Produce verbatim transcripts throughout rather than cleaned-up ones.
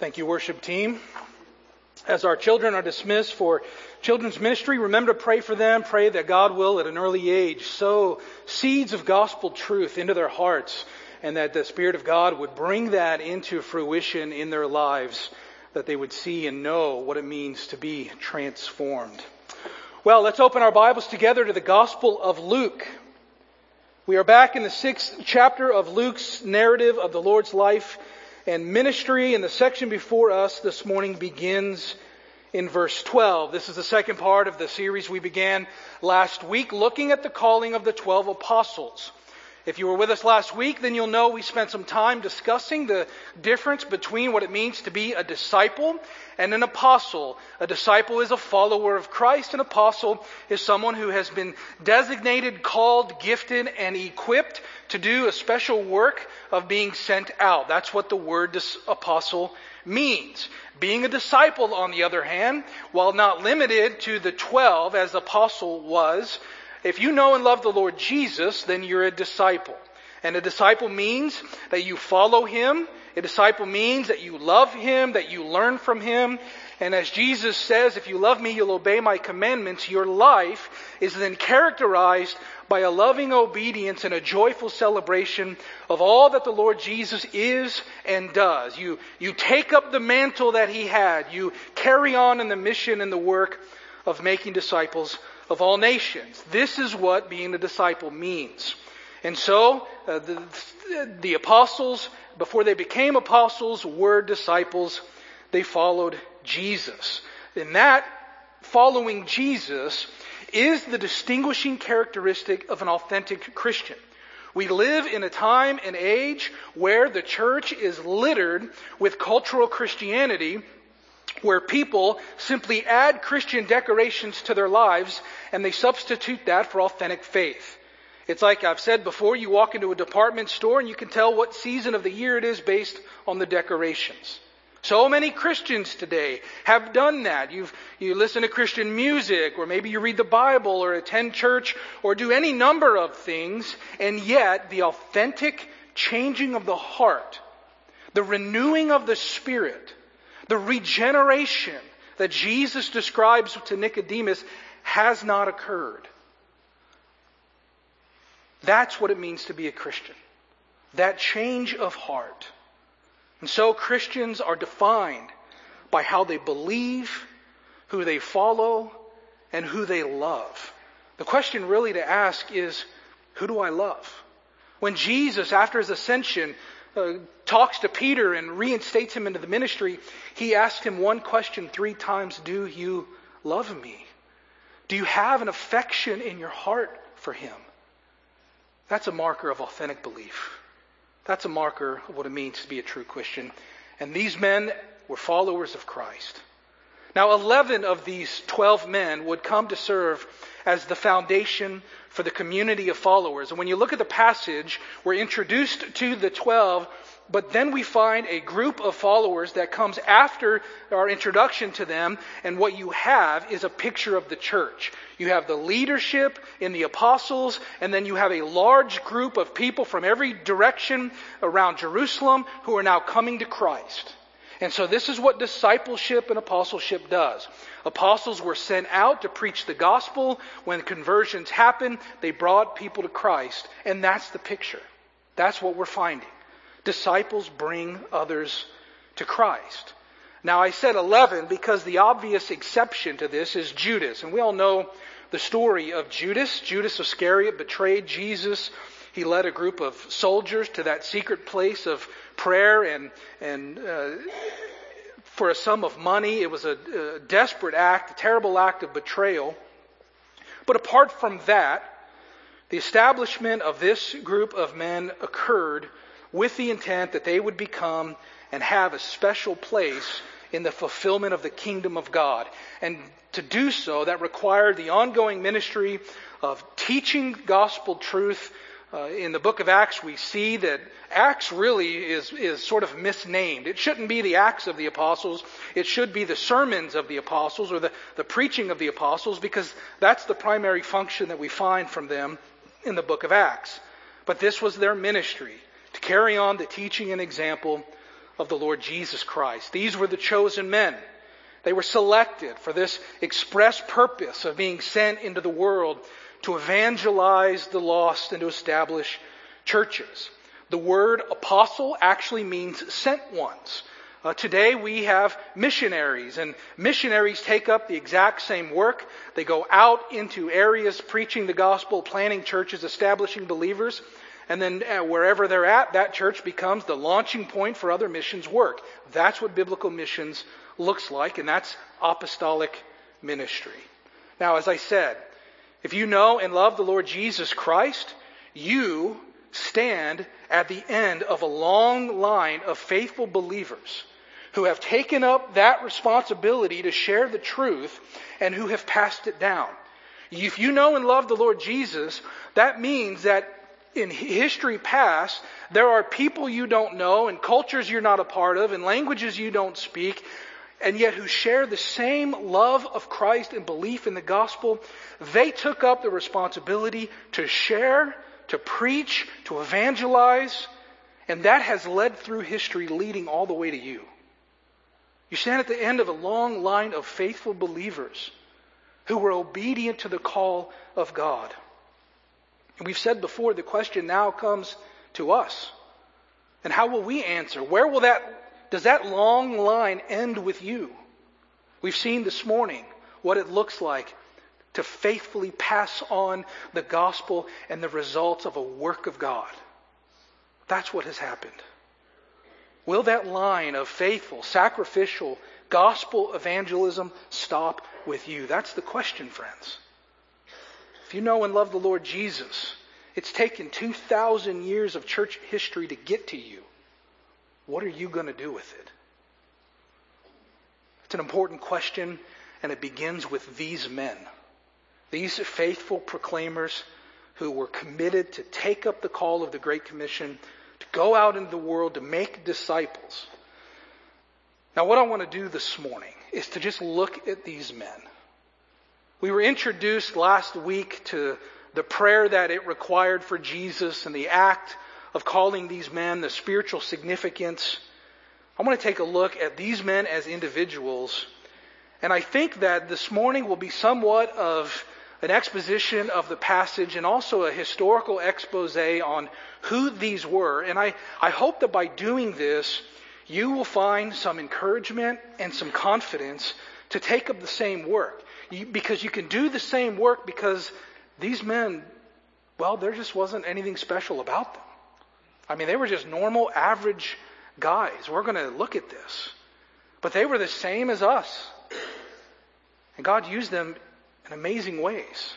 Thank you, worship team. As our children are dismissed for children's ministry, remember to pray for them. Pray that God will, at an early age, sow seeds of gospel truth into their hearts, and that the Spirit of God would bring that into fruition in their lives, that they would see and know what it means to be transformed. Well, let's open our Bibles together to the Gospel of Luke. We are back in the sixth chapter of Luke's narrative of the Lord's life and ministry, and the section before us this morning begins in verse twelve. This is the second part of the series we began last week, looking at the calling of the twelve apostles. If you were with us last week, then you'll know we spent some time discussing the difference between what it means to be a disciple and an apostle. A disciple is a follower of Christ. An apostle is someone who has been designated, called, gifted, and equipped to do a special work of being sent out. That's what the word apostle means. Being a disciple, on the other hand, while not limited to the twelve as the apostle was, if you know and love the Lord Jesus, then you're a disciple. And a disciple means that you follow Him. A disciple means that you love Him, that you learn from Him. And as Jesus says, if you love me, you'll obey my commandments. Your life is then characterized by a loving obedience and a joyful celebration of all that the Lord Jesus is and does. You, you take up the mantle that He had. You carry on in the mission and the work of making disciples of all nations. This is what being a disciple means. And so, uh, the, the apostles, before they became apostles, were disciples. They followed Jesus. And that, following Jesus, is the distinguishing characteristic of an authentic Christian. We live in a time and age where the church is littered with cultural Christianity, where people simply add Christian decorations to their lives and they substitute that for authentic faith. It's like I've said before, you walk into a department store and you can tell what season of the year it is based on the decorations. So many Christians today have done that. You've, you listen to Christian music, or maybe you read the Bible, or attend church, or do any number of things, and yet the authentic changing of the heart, the renewing of the Spirit, the regeneration that Jesus describes to Nicodemus has not occurred. That's what it means to be a Christian. That change of heart. And so Christians are defined by how they believe, who they follow, and who they love. The question really to ask is, who do I love? When Jesus, after His ascension, Uh, talks to Peter and reinstates him into the ministry, He asked him one question three times: do you love me? Do you have an affection in your heart for Him? That's a marker of authentic belief. That's a marker of what it means to be a true Christian. And these men were followers of Christ. Now, eleven of these twelve men would come to serve as the foundation for the community of followers. And when you look at the passage, we're introduced to the twelve, but then we find a group of followers that comes after our introduction to them, and what you have is a picture of the church. You have the leadership in the apostles, and then you have a large group of people from every direction around Jerusalem who are now coming to Christ. And so this is what discipleship and apostleship does. Apostles were sent out to preach the gospel. When conversions happened, they brought people to Christ. And that's the picture. That's what we're finding. Disciples bring others to Christ. Now, I said eleven because the obvious exception to this is Judas. And we all know the story of Judas. Judas Iscariot betrayed Jesus. He led a group of soldiers to that secret place of prayer and and uh, for a sum of money. It was a, a desperate act, a terrible act of betrayal. But apart from that, the establishment of this group of men occurred with the intent that they would become and have a special place in the fulfillment of the kingdom of God. And to do so, that required the ongoing ministry of teaching gospel truth. Uh, in the book of Acts, we see that Acts really is, is sort of misnamed. It shouldn't be the Acts of the Apostles. It should be the sermons of the Apostles, or the, the preaching of the Apostles, because that's the primary function that we find from them in the book of Acts. But this was their ministry, to carry on the teaching and example of the Lord Jesus Christ. These were the chosen men. They were selected for this express purpose of being sent into the world to evangelize the lost and to establish churches. The word apostle actually means sent ones. Uh, today we have missionaries, and missionaries take up the exact same work. They go out into areas preaching the gospel, planting churches, establishing believers, and then uh, wherever they're at, that church becomes the launching point for other missions work. That's what biblical missions looks like, and that's apostolic ministry. Now, as I said, if you know and love the Lord Jesus Christ, you stand at the end of a long line of faithful believers who have taken up that responsibility to share the truth and who have passed it down. If you know and love the Lord Jesus, that means that in history past, there are people you don't know and cultures you're not a part of and languages you don't speak, and yet who share the same love of Christ and belief in the gospel. They took up the responsibility to share, to preach, to evangelize, and that has led through history, leading all the way to you. You stand at the end of a long line of faithful believers who were obedient to the call of God. And we've said before, the question now comes to us. And how will we answer? Where will that, does that long line end with you? We've seen this morning what it looks like to faithfully pass on the gospel and the results of a work of God. That's what has happened. Will that line of faithful, sacrificial, gospel evangelism stop with you? That's the question, friends. If you know and love the Lord Jesus, it's taken two thousand years of church history to get to you. What are you going to do with it? It's an important question, and it begins with these men. These faithful proclaimers who were committed to take up the call of the Great Commission, to go out into the world to make disciples. Now, what I want to do this morning is to just look at these men. We were introduced last week to the prayer that it required for Jesus and the act of calling these men, the spiritual significance. I want to take a look at these men as individuals. And I think that this morning will be somewhat of an exposition of the passage and also a historical expose on who these were. And I, I hope that by doing this, you will find some encouragement and some confidence to take up the same work. You, because you can do the same work because these men, well, there just wasn't anything special about them. I mean, they were just normal, average guys. We're going to look at this. But they were the same as us. And God used them in amazing ways.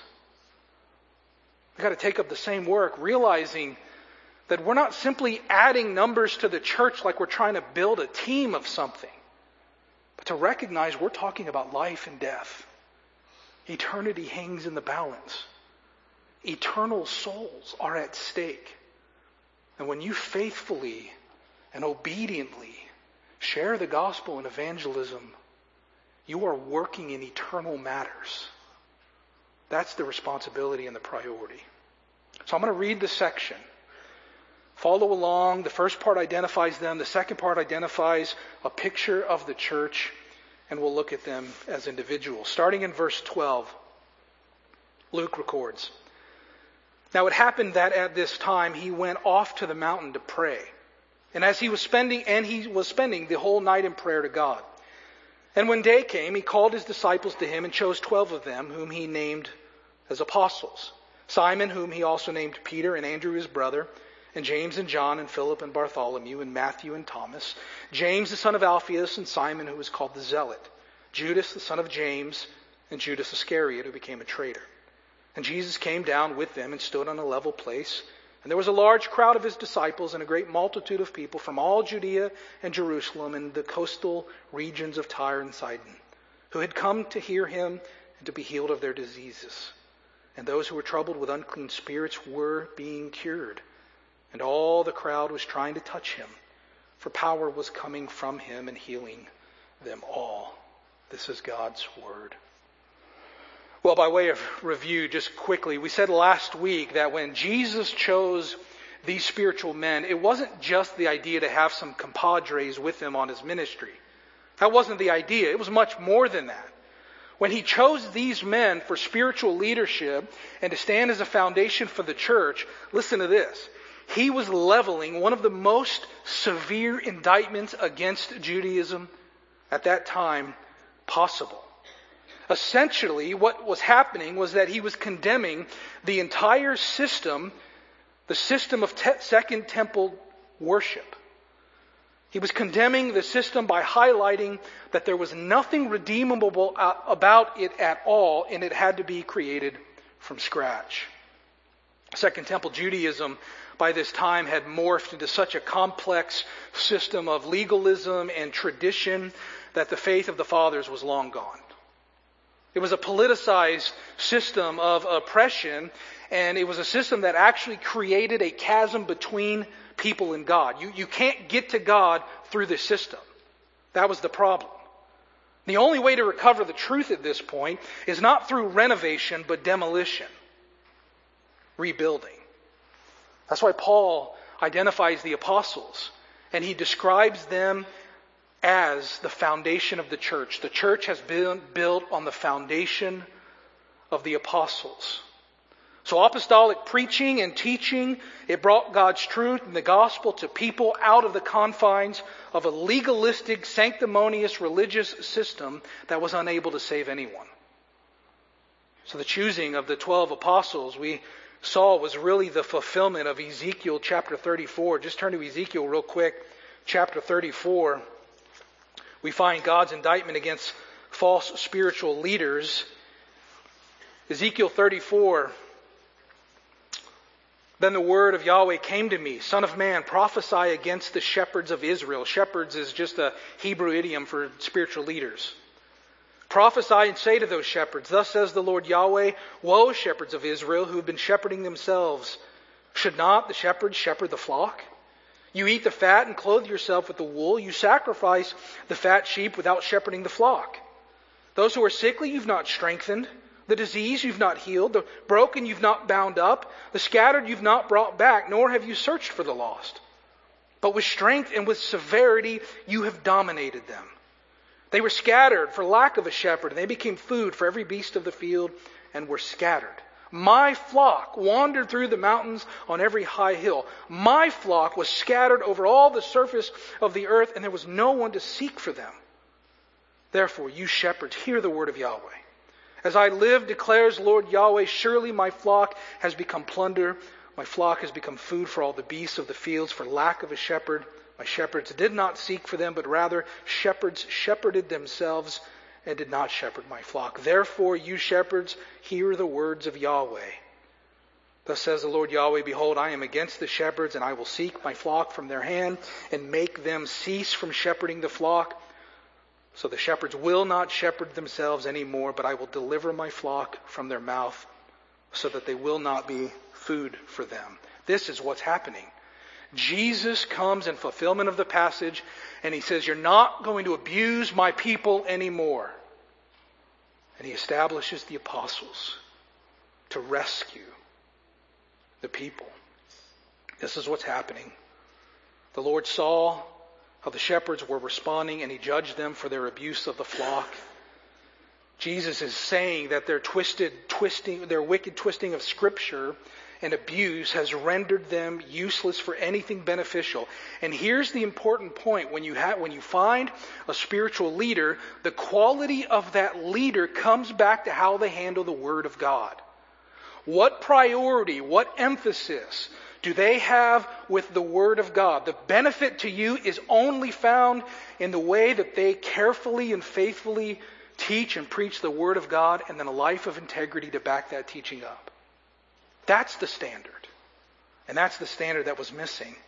We've got to take up the same work, realizing that we're not simply adding numbers to the church like we're trying to build a team of something, but to recognize we're talking about life and death. Eternity hangs in the balance. Eternal souls are at stake. And when you faithfully and obediently share the gospel and evangelism, you are working in eternal matters. That's the responsibility and the priority. So I'm going to read the section. Follow along. The first part identifies them. The second part identifies a picture of the church. And we'll look at them as individuals. Starting in verse twelve, Luke records, "Now it happened that at this time he went off to the mountain to pray. And as he was spending, and he was spending the whole night in prayer to God. And when day came, he called his disciples to him and chose twelve of them, whom he named as apostles. Simon, whom he also named Peter, and Andrew his brother, and James and John and Philip and Bartholomew and Matthew and Thomas, James the son of Alphaeus and Simon who was called the Zealot, Judas the son of James, and Judas Iscariot who became a traitor. And Jesus came down with them and stood on a level place. And there was a large crowd of his disciples and a great multitude of people from all Judea and Jerusalem and the coastal regions of Tyre and Sidon, who had come to hear him and to be healed of their diseases. And those who were troubled with unclean spirits were being cured. And all the crowd was trying to touch him, for power was coming from him and healing them all." This is God's word. Well, by way of review, just quickly, we said last week that when Jesus chose these spiritual men, it wasn't just the idea to have some compadres with him on his ministry. That wasn't the idea. It was much more than that. When he chose these men for spiritual leadership and to stand as a foundation for the church, listen to this. He was leveling one of the most severe indictments against Judaism at that time possible. Essentially, what was happening was that he was condemning the entire system, the system of te- Second Temple worship. He was condemning the system by highlighting that there was nothing redeemable about it at all, and it had to be created from scratch. Second Temple Judaism by this time had morphed into such a complex system of legalism and tradition that the faith of the fathers was long gone. It was a politicized system of oppression, and it was a system that actually created a chasm between people and God. You, you can't get to God through this system. That was the problem. The only way to recover the truth at this point is not through renovation, but demolition. Rebuilding. That's why Paul identifies the apostles, and he describes them as the foundation of the church. The church has been built on the foundation of the apostles. So apostolic preaching and teaching, it brought God's truth and the gospel to people out of the confines of a legalistic, sanctimonious religious system that was unable to save anyone. So the choosing of the twelve apostles we saw was really the fulfillment of Ezekiel chapter thirty-four. Just turn to Ezekiel real quick. Chapter thirty-four. We find God's indictment against false spiritual leaders. Ezekiel thirty-four. Then the word of Yahweh came to me, Son of man, prophesy against the shepherds of Israel. Shepherds is just a Hebrew idiom for spiritual leaders. Prophesy and say to those shepherds, Thus says the Lord Yahweh, Woe, shepherds of Israel, who have been shepherding themselves. Should not the shepherds shepherd the flock? You eat the fat and clothe yourself with the wool. You sacrifice the fat sheep without shepherding the flock. Those who are sickly you've not strengthened. The diseased you've not healed. The broken you've not bound up. The scattered you've not brought back, nor have you searched for the lost. But with strength and with severity you have dominated them. They were scattered for lack of a shepherd, and they became food for every beast of the field and were scattered. My flock wandered through the mountains on every high hill. My flock was scattered over all the surface of the earth, and there was no one to seek for them. Therefore, you shepherds, hear the word of Yahweh. As I live, declares Lord Yahweh, surely my flock has become plunder. My flock has become food for all the beasts of the fields. For lack of a shepherd, my shepherds did not seek for them, but rather shepherds shepherded themselves and did not shepherd my flock. Therefore, you shepherds, hear the words of Yahweh. Thus says the Lord Yahweh, Behold, I am against the shepherds, and I will seek my flock from their hand and make them cease from shepherding the flock. So the shepherds will not shepherd themselves anymore, but I will deliver my flock from their mouth so that they will not be food for them. This is what's happening. Jesus comes in fulfillment of the passage, and he says, you're not going to abuse my people anymore. And he establishes the apostles to rescue the people. This is what's happening. The Lord saw how the shepherds were responding, and he judged them for their abuse of the flock. Jesus is saying that their twisted twisting, their wicked twisting of Scripture and abuse has rendered them useless for anything beneficial. And here's the important point. When you have, when you find a spiritual leader, the quality of that leader comes back to how they handle the Word of God. What priority, what emphasis do they have with the Word of God? The benefit to you is only found in the way that they carefully and faithfully teach and preach the Word of God, and then a life of integrity to back that teaching up. That's the standard. And that's the standard that was missing.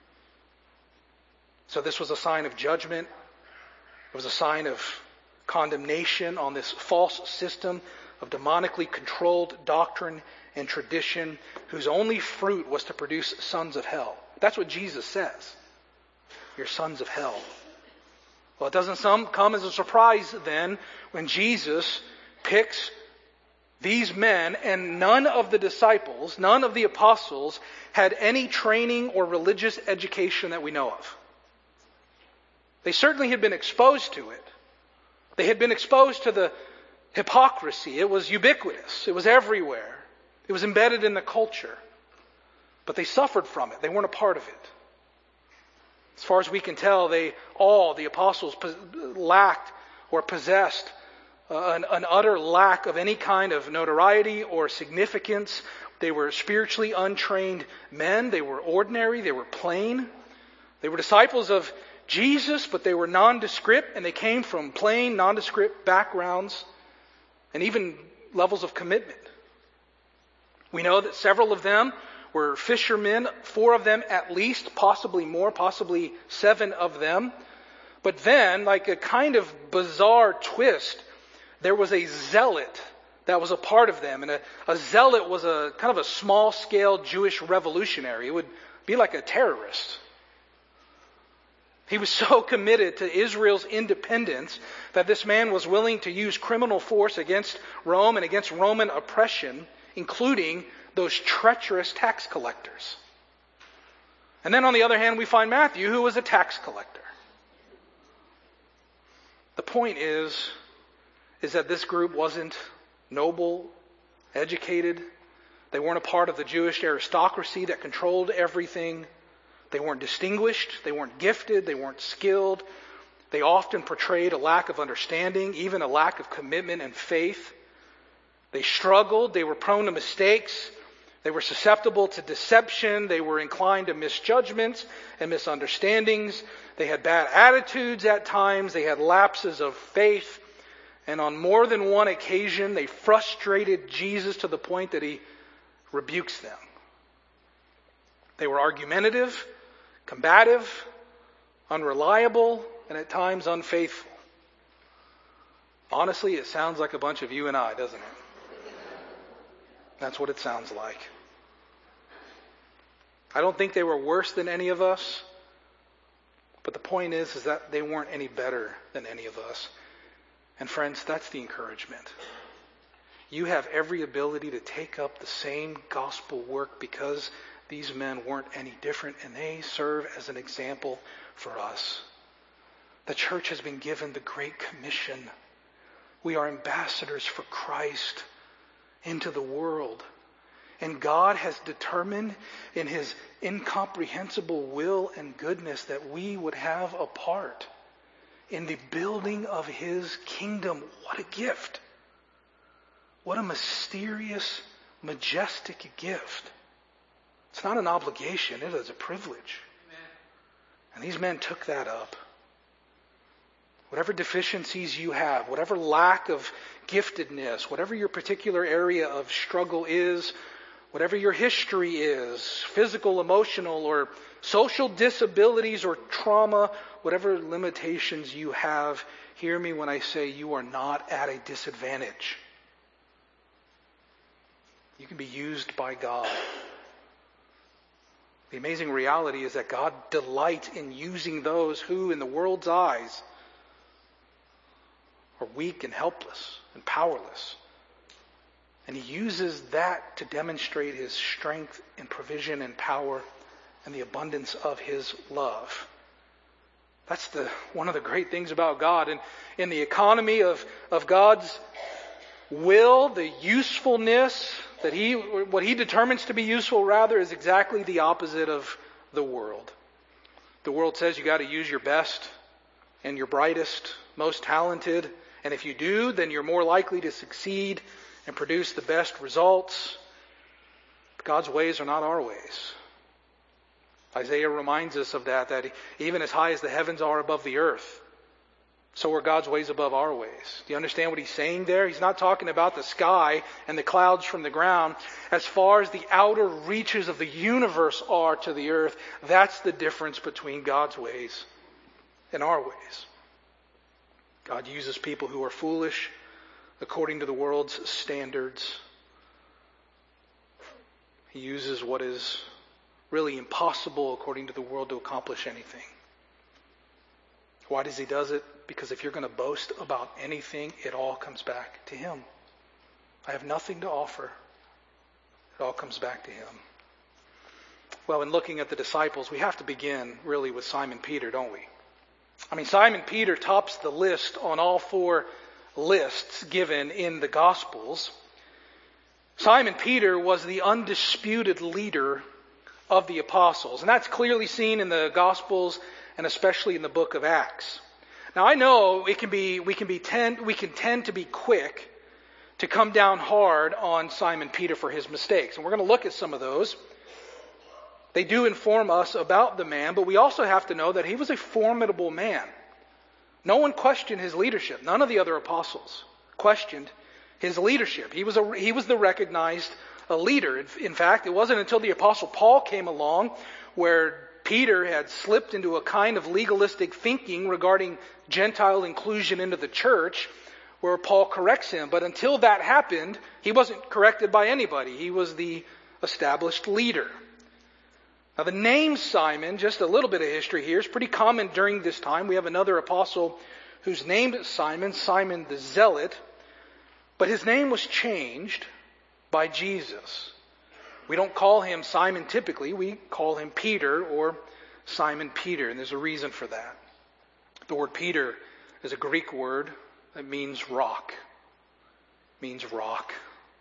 So this was a sign of judgment. It was a sign of condemnation on this false system of demonically controlled doctrine and tradition, whose only fruit was to produce sons of hell. That's what Jesus says. You're sons of hell. Well, it doesn't some come as a surprise then when Jesus picks These men and none of the disciples, none of the apostles, had any training or religious education that we know of. They certainly had been exposed to it. They had been exposed to the hypocrisy. It was ubiquitous. It was everywhere. It was embedded in the culture. But they suffered from it. They weren't a part of it. As far as we can tell, they all, the apostles, lacked or possessed uh, an, an utter lack of any kind of notoriety or significance. They were spiritually untrained men. They were ordinary. They were plain. They were disciples of Jesus, but they were nondescript, and they came from plain, nondescript backgrounds and even levels of commitment. We know that several of them were fishermen, four of them at least, possibly more, possibly seven of them. But then, like a kind of bizarre twist, there was a zealot that was a part of them. And a, a zealot was a kind of a small-scale Jewish revolutionary. It would be like a terrorist. He was so committed to Israel's independence that this man was willing to use criminal force against Rome and against Roman oppression, including those treacherous tax collectors. And then on the other hand, we find Matthew, who was a tax collector. The point is, is that this group wasn't noble, educated. They weren't a part of the Jewish aristocracy that controlled everything. They weren't distinguished. They weren't gifted. They weren't skilled. They often portrayed a lack of understanding, even a lack of commitment and faith. They struggled. They were prone to mistakes. They were susceptible to deception. They were inclined to misjudgments and misunderstandings. They had bad attitudes at times. They had lapses of faith. And on more than one occasion, they frustrated Jesus to the point that he rebukes them. They were argumentative, combative, unreliable, and at times unfaithful. Honestly, it sounds like a bunch of you and I, doesn't it? That's what it sounds like. I don't think they were worse than any of us. But the point is, is that they weren't any better than any of us. And friends, that's the encouragement. You have every ability to take up the same gospel work because these men weren't any different, and they serve as an example for us. The church has been given the Great Commission. We are ambassadors for Christ into the world. And God has determined in His incomprehensible will and goodness that we would have a part in the building of His kingdom. What a gift. What a mysterious, majestic gift. It's not an obligation, it is a privilege. Amen. And these men took that up. Whatever deficiencies you have, whatever lack of giftedness, whatever your particular area of struggle is, whatever your history is, physical, emotional, or social disabilities or trauma, whatever limitations you have, hear me when I say you are not at a disadvantage. You can be used by God. The amazing reality is that God delights in using those who, in the world's eyes, are weak and helpless and powerless. And He uses that to demonstrate His strength and provision and power and the abundance of His love. That's the one of the great things about God. And in the economy of, of God's will, the usefulness that He, what He determines to be useful rather is exactly the opposite of the world. The world says you got to use your best and your brightest, most talented. And if you do, then you're more likely to succeed and produce the best results. God's ways are not our ways. Isaiah reminds us of that, that even as high as the heavens are above the earth, so are God's ways above our ways. Do you understand what he's saying there? He's not talking about the sky and the clouds from the ground. As far as the outer reaches of the universe are to the earth, that's the difference between God's ways and our ways. God uses people who are foolish according to the world's standards. He uses what is really impossible according to the world to accomplish anything. Why does He does it? Because if you're going to boast about anything, it all comes back to Him. I have nothing to offer. It all comes back to him. Well, in looking at the disciples, we have to begin really with Simon Peter, don't we? I mean, Simon Peter tops the list on all four lists given in the Gospels. Simon Peter was the undisputed leader of the apostles, and that's clearly seen in the Gospels and especially in the book of Acts. Now, I know it can be we can be tend we can tend to be quick to come down hard on Simon Peter for his mistakes, and we're going to look at some of those. They do inform us about the man, but we also have to know that he was a formidable man. No one questioned his leadership. None of the other apostles questioned his leadership. He was a, he was the recognized a leader. In, in fact, it wasn't until the apostle Paul came along where Peter had slipped into a kind of legalistic thinking regarding Gentile inclusion into the church where Paul corrects him. But until that happened, he wasn't corrected by anybody. He was the established leader. Now the name Simon, just a little bit of history here, is pretty common during this time. We have another apostle who's named Simon, Simon the Zealot, but his name was changed by Jesus. We don't call him Simon typically, we call him Peter or Simon Peter, and there's a reason for that. The word Peter is a Greek word that means rock. It means rock.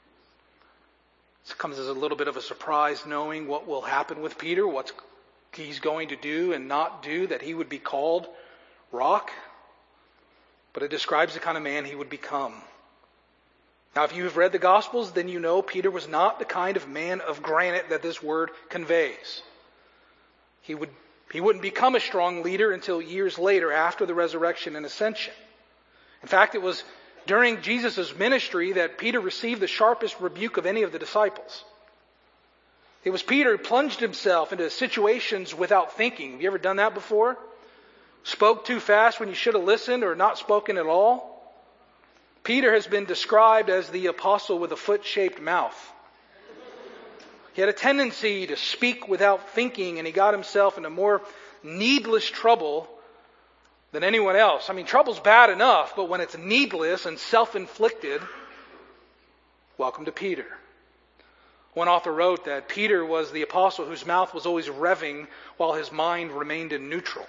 It comes as a little bit of a surprise knowing what will happen with Peter, what he's going to do and not do, that he would be called rock. But it describes the kind of man he would become. Now, if you have read the Gospels, then you know Peter was not the kind of man of granite that this word conveys. He would, he wouldn't become a strong leader until years later after the resurrection and ascension. In fact, it was during Jesus' ministry that Peter received the sharpest rebuke of any of the disciples. It was Peter who plunged himself into situations without thinking. Have you ever done that before? Spoke too fast when you should have listened or not spoken at all? Peter has been described as the apostle with a foot-shaped mouth. He had a tendency to speak without thinking, and he got himself into more needless trouble than anyone else. I mean, trouble's bad enough, but when it's needless and self-inflicted, welcome to Peter. One author wrote that Peter was the apostle whose mouth was always revving while his mind remained in neutral.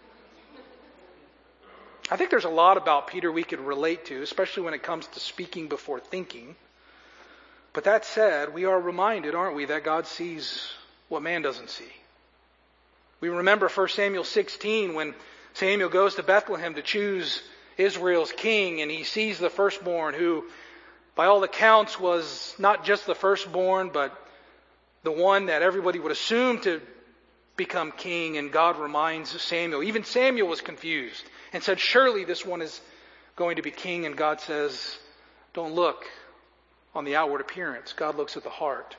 I think there's a lot about Peter we could relate to, especially when it comes to speaking before thinking. But that said, we are reminded, aren't we, that God sees what man doesn't see. We remember First Samuel sixteen when Samuel goes to Bethlehem to choose Israel's king, and he sees the firstborn who, by all accounts, was not just the firstborn, but the one that everybody would assume to become king. And God reminds Samuel. Even Samuel was confused and said, surely this one is going to be king. And God says, don't look on the outward appearance. God looks at the heart.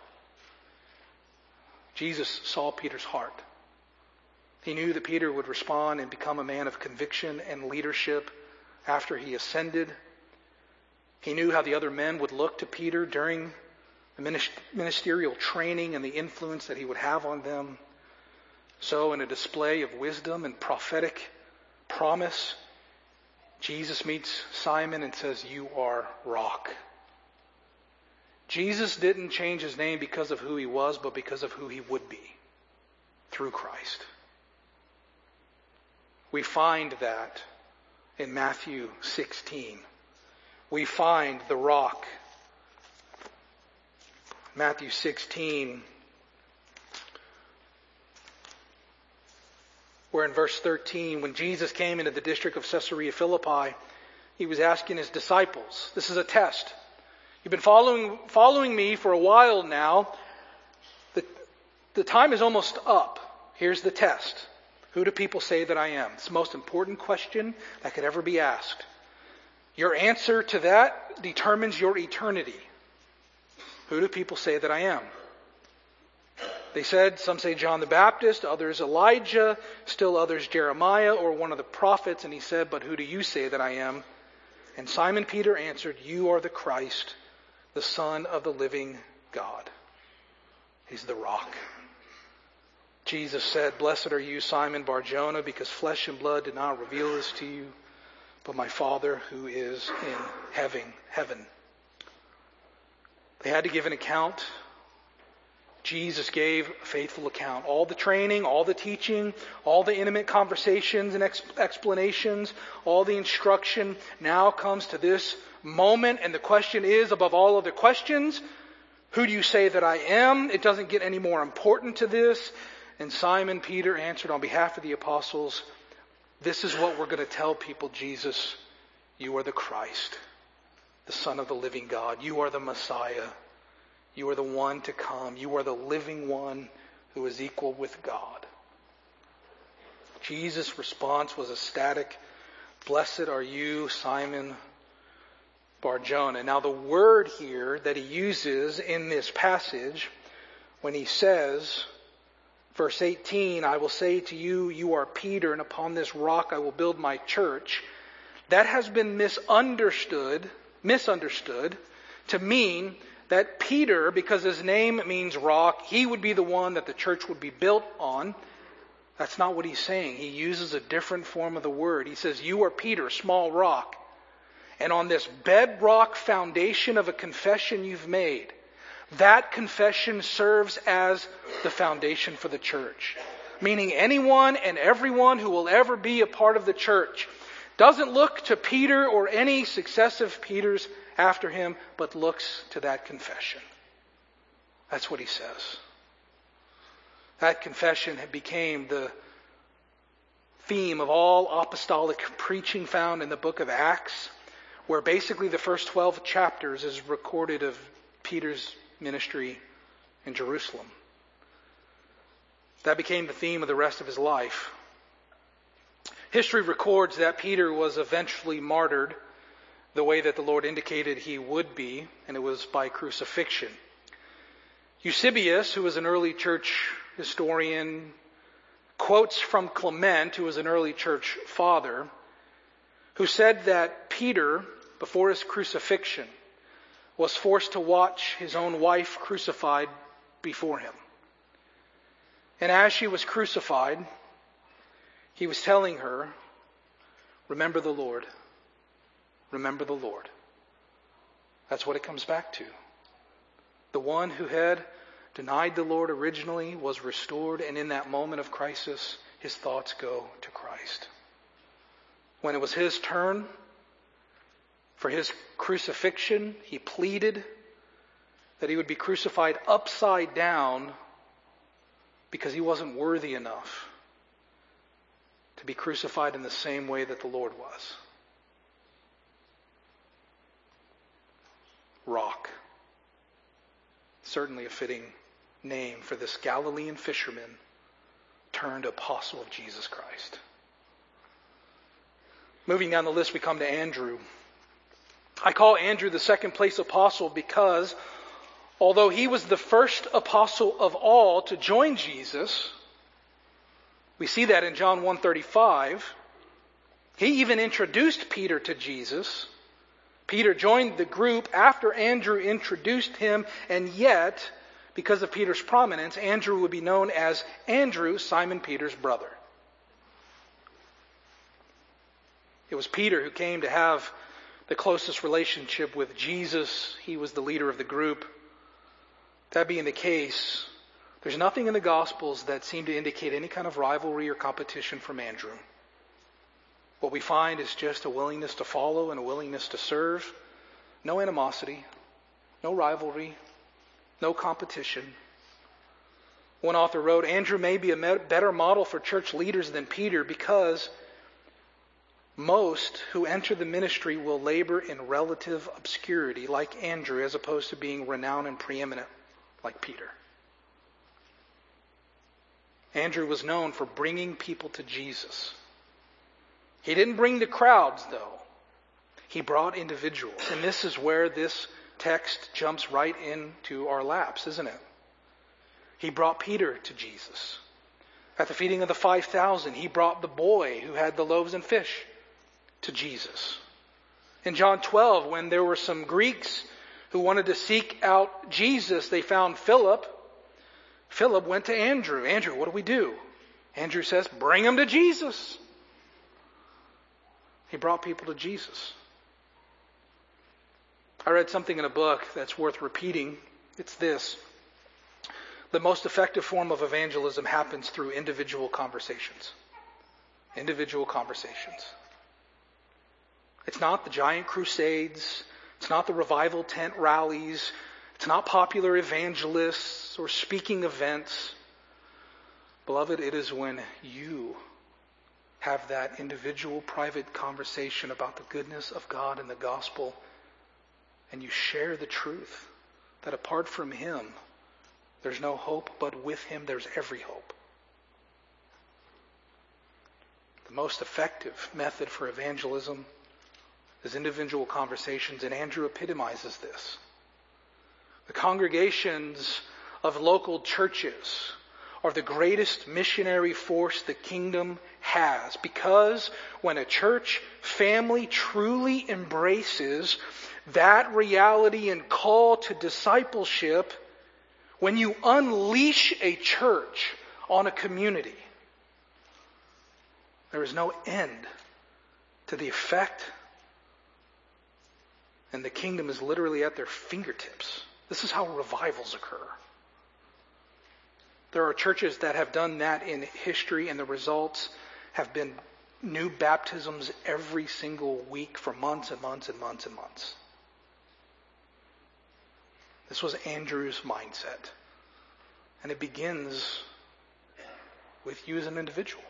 Jesus saw Peter's heart. He knew that Peter would respond and become a man of conviction and leadership after he ascended. He knew how the other men would look to Peter during the ministerial training and the influence that he would have on them. So in a display of wisdom and prophetic promise, Jesus meets Simon and says, you are rock. Jesus didn't change his name because of who he was, but because of who he would be through Christ. We find that in Matthew sixteen. We find the rock. Matthew sixteen, where in verse thirteen, when Jesus came into the district of Caesarea Philippi, he was asking his disciples, this is a test. You've been following, following me for a while now. The, the time is almost up. Here's the test. Who do people say that I am? It's the most important question that could ever be asked. Your answer to that determines your eternity. Who do people say that I am? They said, some say John the Baptist, others Elijah, still others Jeremiah or one of the prophets. And he said, but who do you say that I am? And Simon Peter answered, you are the Christ, the Son of the living God. He's the rock. Jesus said, blessed are you, Simon Bar-Jonah, because flesh and blood did not reveal this to you, but my Father who is in heaven. heaven. They had to give an account. Jesus gave a faithful account. All the training, all the teaching, all the intimate conversations and ex- explanations, all the instruction now comes to this moment. And the question is, above all other questions, who do you say that I am? It doesn't get any more important to this. And Simon Peter answered on behalf of the apostles, this is what we're going to tell people, Jesus. You are the Christ, the Son of the living God. You are the Messiah. You are the one to come. You are the living one who is equal with God. Jesus' response was ecstatic. Blessed are you, Simon Bar-Jonah. Now the word here that he uses in this passage, when he says, verse eighteen, I will say to you, you are Peter, and upon this rock I will build my church. That has been misunderstood, misunderstood to mean that Peter, because his name means rock, he would be the one that the church would be built on. That's not what he's saying. He uses a different form of the word. He says, you are Peter, small rock. And on this bedrock foundation of a confession you've made, that confession serves as the foundation for the church. Meaning anyone and everyone who will ever be a part of the church doesn't look to Peter or any successive Peters after him, but looks to that confession. That's what he says. That confession became the theme of all apostolic preaching found in the book of Acts, where basically the first twelve chapters is recorded of Peter's ministry in Jerusalem. That became the theme of the rest of his life. History records that Peter was eventually martyred the way that the Lord indicated he would be, and it was by crucifixion. Eusebius, who was an early church historian, quotes from Clement, who was an early church father, who said that Peter, before his crucifixion, was forced to watch his own wife crucified before him. And as she was crucified, he was telling her, remember the Lord. Remember the Lord. That's what it comes back to. The one who had denied the Lord originally was restored, and in that moment of crisis, his thoughts go to Christ. When it was his turn for his crucifixion, he pleaded that he would be crucified upside down because he wasn't worthy enough to be crucified in the same way that the Lord was. Rock. Certainly a fitting name for this Galilean fisherman turned apostle of Jesus Christ. Moving down the list, we come to Andrew. I call Andrew the second place apostle because although he was the first apostle of all to join Jesus, we see that in John one thirty-five. He even introduced Peter to Jesus. Peter joined the group after Andrew introduced him, and yet, because of Peter's prominence, Andrew would be known as Andrew, Simon Peter's brother. It was Peter who came to have the closest relationship with Jesus. He was the leader of the group. That being the case, there's nothing in the Gospels that seem to indicate any kind of rivalry or competition from Andrew. What we find is just a willingness to follow and a willingness to serve. No animosity, no rivalry, no competition. One author wrote, Andrew may be a better model for church leaders than Peter because most who enter the ministry will labor in relative obscurity like Andrew as opposed to being renowned and preeminent like Peter. Andrew was known for bringing people to Jesus. He didn't bring the crowds, though. He brought individuals. And this is where this text jumps right into our laps, isn't it? He brought Peter to Jesus. At the feeding of the five thousand, he brought the boy who had the loaves and fish to Jesus. In John twelve, when there were some Greeks who wanted to seek out Jesus, they found Philip. Philip went to Andrew. Andrew, what do we do? Andrew says, bring him to Jesus. He brought people to Jesus. I read something in a book that's worth repeating. It's this. The most effective form of evangelism happens through individual conversations. Individual conversations. It's not the giant crusades. It's not the revival tent rallies. It's not popular evangelists or speaking events. Beloved, it is when you have that individual private conversation about the goodness of God and the gospel, and you share the truth that apart from Him, there's no hope, but with Him there's every hope. The most effective method for evangelism is individual conversations, and Andrew epitomizes this. The congregations of local churches are the greatest missionary force the kingdom has, because when a church family truly embraces that reality and call to discipleship, when you unleash a church on a community, there is no end to the effect, and the kingdom is literally at their fingertips. This is how revivals occur. There are churches that have done that in history, and the results have been new baptisms every single week for months and months and months and months. This was Andrew's mindset. And it begins with you as an individual.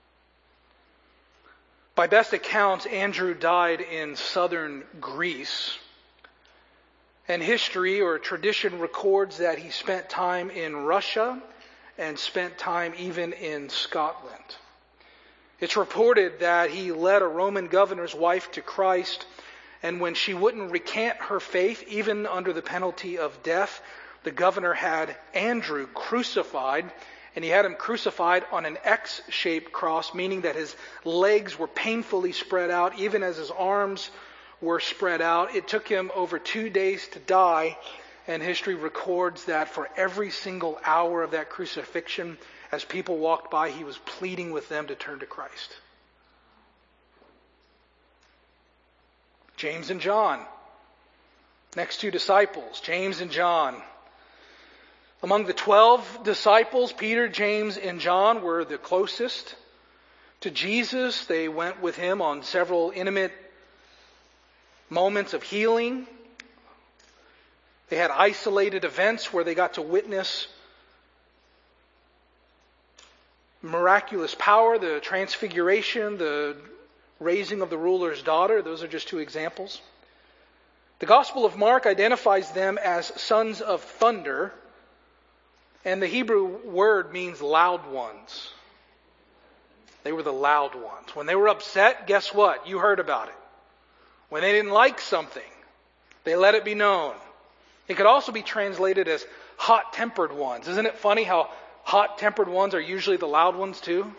By best accounts, Andrew died in southern Greece. And history or tradition records that he spent time in Russia and spent time even in Scotland. It's reported that he led a Roman governor's wife to Christ, and when she wouldn't recant her faith, even under the penalty of death, the governor had Andrew crucified, and he had him crucified on an X-shaped cross, meaning that his legs were painfully spread out, even as his arms were spread out. It took him over two days to die, and history records that for every single hour of that crucifixion, as people walked by, he was pleading with them to turn to Christ. James and John, next two disciples, James and John. Among the twelve disciples, Peter, James, and John were the closest to Jesus. They went with him on several intimate moments of healing. They had isolated events where they got to witness miraculous power, the transfiguration, the raising of the ruler's daughter. Those are just two examples. The Gospel of Mark identifies them as sons of thunder, and the Hebrew word means loud ones. They were the loud ones. When they were upset, guess what? You heard about it. When they didn't like something, they let it be known. It could also be translated as hot-tempered ones. Isn't it funny how hot-tempered ones are usually the loud ones too?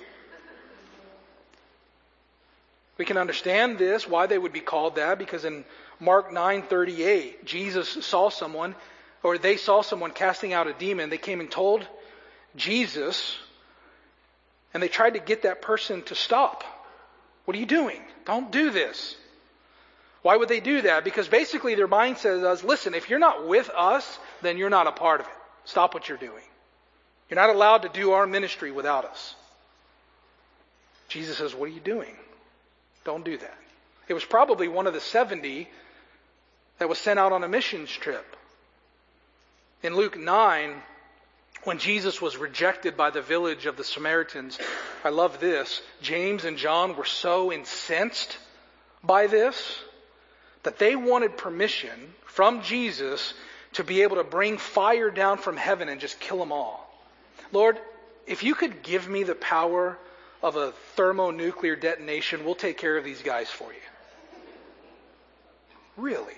We can understand this, why they would be called that, because in Mark nine thirty-eight, Jesus saw someone, or they saw someone casting out a demon. They came and told Jesus, and they tried to get that person to stop. What are you doing? Don't do this. Why would they do that? Because basically their mind says, listen, if you're not with us, then you're not a part of it. Stop what you're doing. You're not allowed to do our ministry without us. Jesus says, what are you doing? Don't do that. It was probably one of the seventy that was sent out on a missions trip. In Luke nine, when Jesus was rejected by the village of the Samaritans, I love this, James and John were so incensed by this that they wanted permission from Jesus to be able to bring fire down from heaven and just kill them all. Lord, if you could give me the power of a thermonuclear detonation, we'll take care of these guys for you. Really?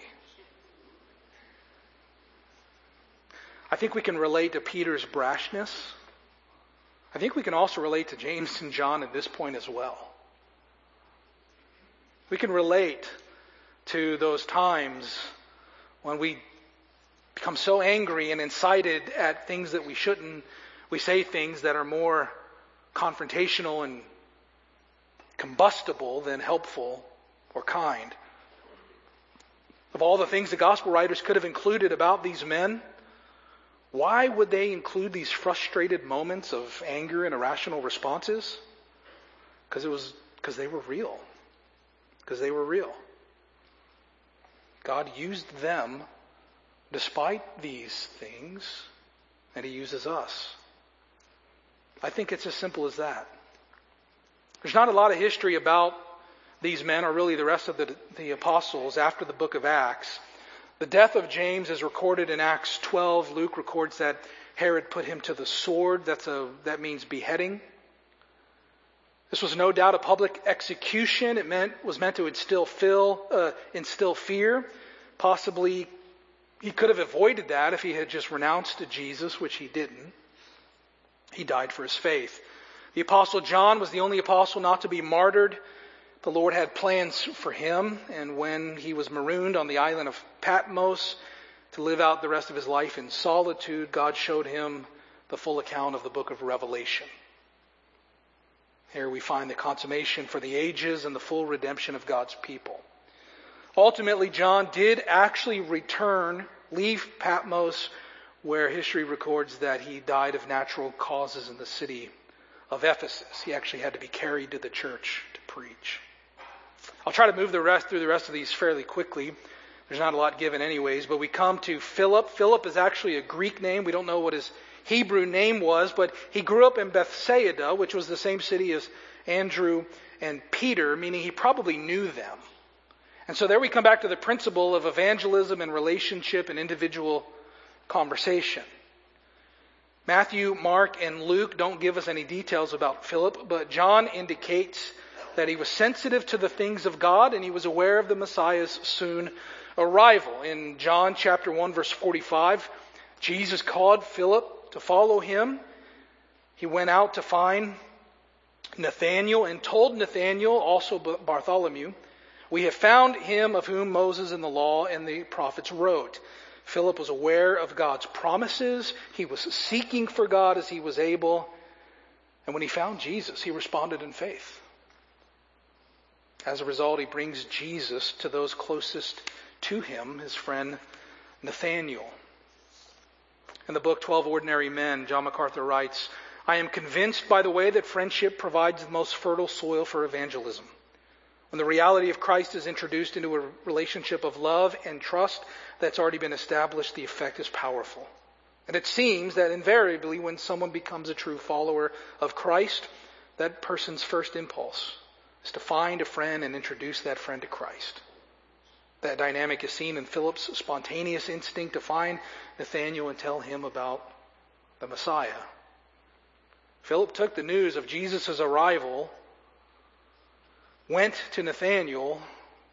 I think we can relate to Peter's brashness. I think we can also relate to James and John at this point as well. We can relate to those times when we become so angry and incited at things that we shouldn't. We say things that are more confrontational and combustible than helpful or kind. Of all the things the gospel writers could have included about these men, why would they include these frustrated moments of anger and irrational responses? Because it was because they were real. Because they were real. God used them despite these things, and He uses us. I think it's as simple as that. There's not a lot of history about these men, or really the rest of the, the apostles, after the book of Acts. The death of James is recorded in Acts twelve. Luke records that Herod put him to the sword. That's a, that means beheading. This was no doubt a public execution. It meant was meant to instill, feel, uh, instill fear. Possibly he could have avoided that if he had just renounced Jesus, which he didn't. He died for his faith. The apostle John was the only apostle not to be martyred. The Lord had plans for him, and when he was marooned on the island of Patmos to live out the rest of his life in solitude, God showed him the full account of the book of Revelation. Here we find the consummation for the ages and the full redemption of God's people. Ultimately, John did actually return, leave Patmos, where history records that he died of natural causes in the city of Ephesus. He actually had to be carried to the church to preach. I'll try to move the rest through the rest of these fairly quickly. There's not a lot given anyways, but we come to Philip. Philip is actually a Greek name. We don't know what his Hebrew name was, but he grew up in Bethsaida, which was the same city as Andrew and Peter, meaning he probably knew them. And so there we come back to the principle of evangelism and relationship and individual conversation. Matthew, Mark, and Luke don't give us any details about Philip, but John indicates that he was sensitive to the things of God and he was aware of the Messiah's soon arrival. In John chapter one, verse forty-five, Jesus called Philip to follow him. He went out to find Nathanael and told Nathanael, also Bartholomew, "We have found him of whom Moses in the law and the prophets wrote." Philip was aware of God's promises. He was seeking for God as he was able. And when he found Jesus, he responded in faith. As a result, he brings Jesus to those closest to him, his friend Nathanael. In the book twelve Ordinary Men, John MacArthur writes, "I am convinced by the way that friendship provides the most fertile soil for evangelism. When the reality of Christ is introduced into a relationship of love and trust that's already been established, the effect is powerful. And it seems that invariably when someone becomes a true follower of Christ, that person's first impulse is to find a friend and introduce that friend to Christ. That dynamic is seen in Philip's spontaneous instinct to find Nathanael and tell him about the Messiah. Philip took the news of Jesus' arrival, went to Nathanael,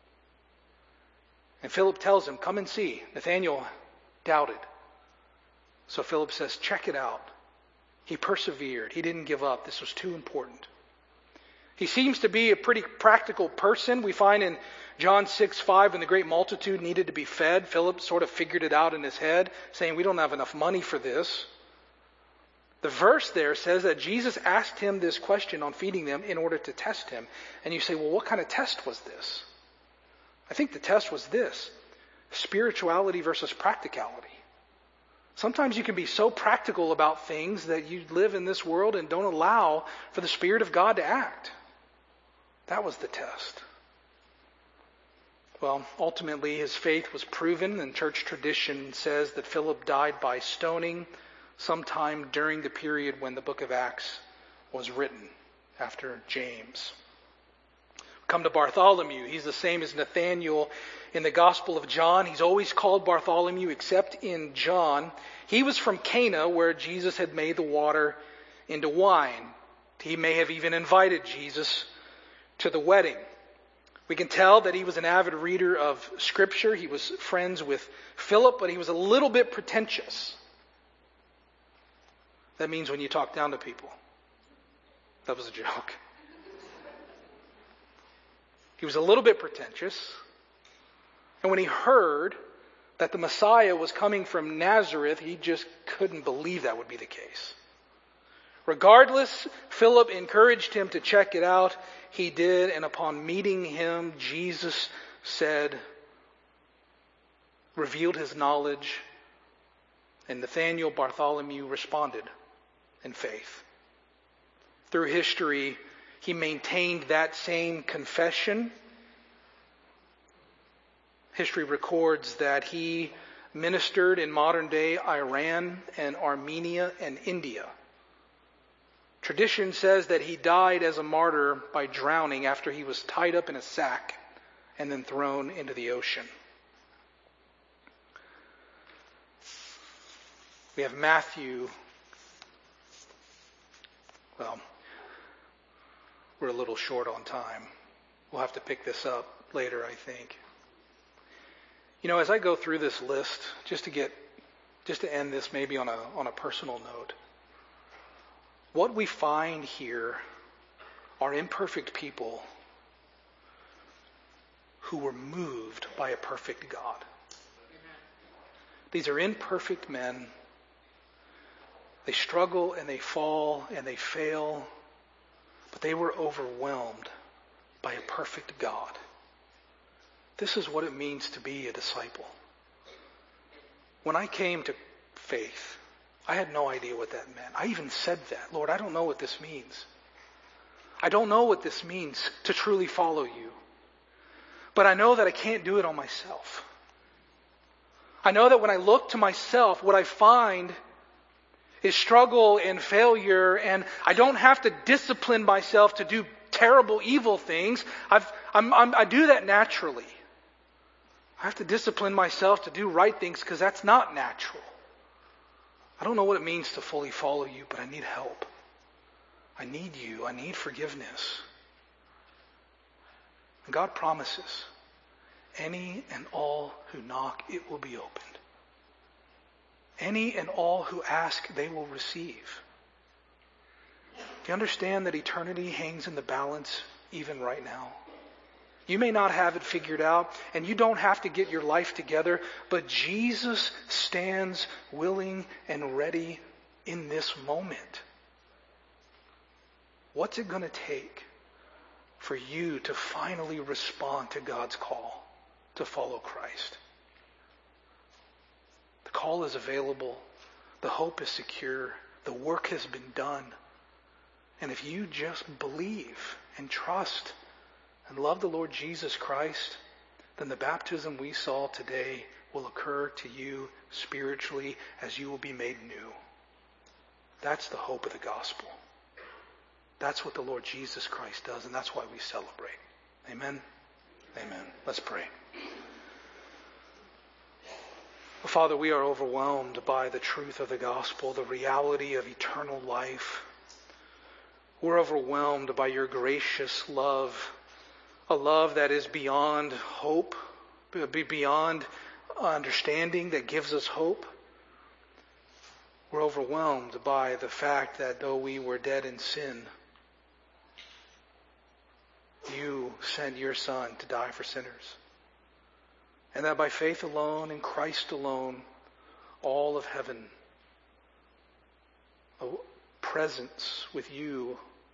and Philip tells him, "Come and see." Nathanael doubted. So Philip says, "Check it out." He persevered. He didn't give up. This was too important. He seems to be a pretty practical person. We find in John six five, when the great multitude needed to be fed, Philip sort of figured it out in his head, saying, "We don't have enough money for this." The verse there says that Jesus asked him this question on feeding them in order to test him. And you say, well, what kind of test was this? I think the test was this: spirituality versus practicality. Sometimes you can be so practical about things that you live in this world and don't allow for the Spirit of God to act. That was the test. Well, ultimately his faith was proven, and church tradition says that Philip died by stoning sometime during the period when the book of Acts was written, after James. Come to Bartholomew. He's the same as Nathanael in the Gospel of John. He's always called Bartholomew except in John. He was from Cana, where Jesus had made the water into wine. He may have even invited Jesus to the wedding. We can tell that he was an avid reader of Scripture. He was friends with Philip, but he was a little bit pretentious. That means when you talk down to people. That was a joke. He was a little bit pretentious. And when he heard that the Messiah was coming from Nazareth, he just couldn't believe that would be the case. Regardless, Philip encouraged him to check it out. He did, and upon meeting him, Jesus said, revealed his knowledge, and Nathaniel Bartholomew responded in faith. Through history, he maintained that same confession. History records that he ministered in modern-day Iran and Armenia and India. Tradition says that he died as a martyr by drowning after he was tied up in a sack and then thrown into the ocean. We have Matthew. Well, we're a little short on time. We'll have to pick this up later, I think. You know, as I go through this list, just to get, just to end this maybe on a on a personal note, what we find here are imperfect people who were moved by a perfect God. These are imperfect men. They struggle and they fall and they fail, but they were overwhelmed by a perfect God. This is what it means to be a disciple. When I came to faith, I had no idea what that meant. I even said that. Lord, I don't know what this means. I don't know what this means to truly follow you. But I know that I can't do it on myself. I know that when I look to myself, what I find is struggle and failure, and I don't have to discipline myself to do terrible, evil things. I've, I'm, I'm, I do that naturally. I have to discipline myself to do right things because that's not natural. I don't know what it means to fully follow you, but I need help. I need you. I need forgiveness. And God promises, any and all who knock, it will be opened. Any and all who ask, they will receive. Do you understand that eternity hangs in the balance even right now? You may not have it figured out, and you don't have to get your life together, but Jesus stands willing and ready in this moment. What's it going to take for you to finally respond to God's call to follow Christ? The call is available. The hope is secure. The work has been done. And if you just believe and trust and love the Lord Jesus Christ, then the baptism we saw today will occur to you spiritually as you will be made new. That's the hope of the gospel. That's what the Lord Jesus Christ does, and that's why we celebrate. Amen? Amen. Let's pray. Father, we are overwhelmed by the truth of the gospel, the reality of eternal life. We're overwhelmed by your gracious love, a love that is beyond hope, beyond understanding, that gives us hope. We're overwhelmed by the fact that though we were dead in sin, you sent your Son to die for sinners. And that by faith alone, in Christ alone, all of heaven, a presence with you,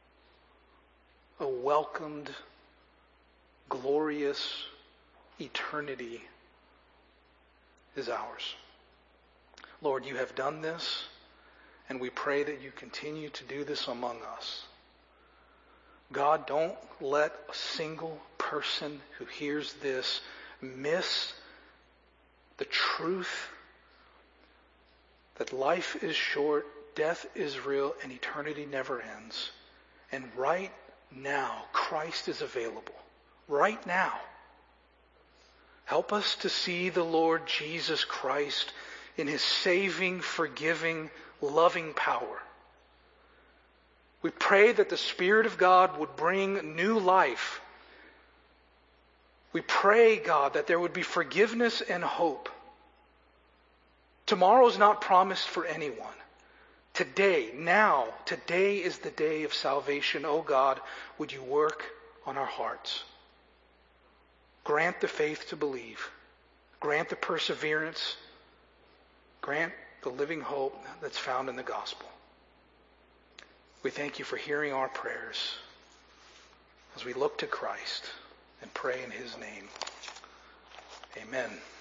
a welcomed, glorious eternity is ours. Lord, you have done this, and we pray that you continue to do this among us. God, don't let a single person who hears this miss the truth that life is short, death is real, and eternity never ends. And right now, Christ is available. Right now. Help us to see the Lord Jesus Christ in his saving, forgiving, loving power. We pray that the Spirit of God would bring new life. We pray, God, that there would be forgiveness and hope. Tomorrow is not promised for anyone. Today, now, today is the day of salvation. Oh God, would you work on our hearts? Grant the faith to believe. Grant the perseverance. Grant the living hope that's found in the gospel. We thank you for hearing our prayers as we look to Christ and pray in his name. Amen.